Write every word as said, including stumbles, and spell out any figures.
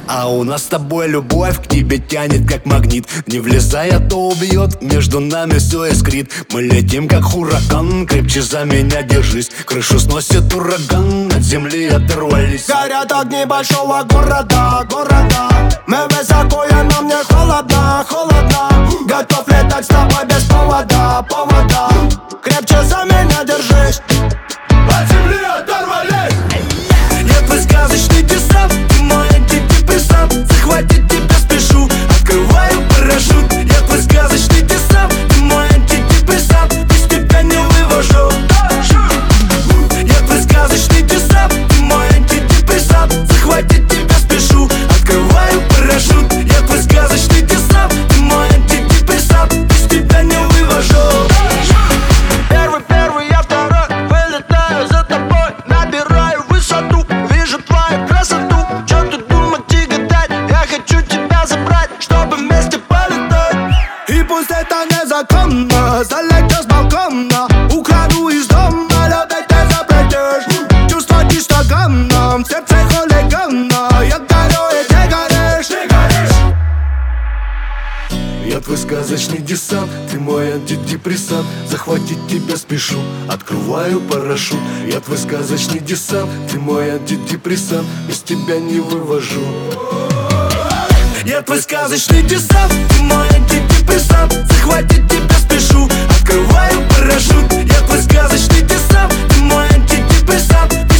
А у нас с тобой любовь к тебе тянет как магнит. Не влезай, а то убьет, между нами все искрит. Мы летим как ураган, крепче за меня держись. Крышу сносит ураган, от земли оторвались. Горят огни большого города, города. Мы высоко, и нам не холодно, холодно. Готов летать с тобой без повода, повода. Крепче за меня держись. От земли оторвались. Я твой сказочный десант, ты мой антидепрессант. Захватить тебя спешу, открываю парашют. Я твой сказочный десант, ты мой антидепрессант. Без тебя не вывожу. Я твой сказочный десант, ты мой антидепрессант. Захватить тебя спешу, открываю парашют. Я твой сказочный десант, ты мой антидепрессант. Без тебя не вывожу. Первый, первый, я второй. Вылетаю за тобой, набираю высоту. Вижу твою красоту. Чё тут думать и гадать? Я хочу тебя забрать, чтобы вместе полетать. И пусть это незаконно, залетишь с балкона. Украду из дома, любить ты запретишь. Чувства чисто гамном, в сердце хулигана. Я горю и ты горишь, ты горишь. Я твой сказочный десант, ты мой антидепрессант. Захватить тебя спешу, открываю парашют. Я твой сказочный десант, ты мой антидепрессант. Без тебя не вывожу. Я твой сказочный десант, ты мой антидепрессант. Захватить тебя спешу, открываю парашют. Я твой сказочный десант, ты мой антидепрессант.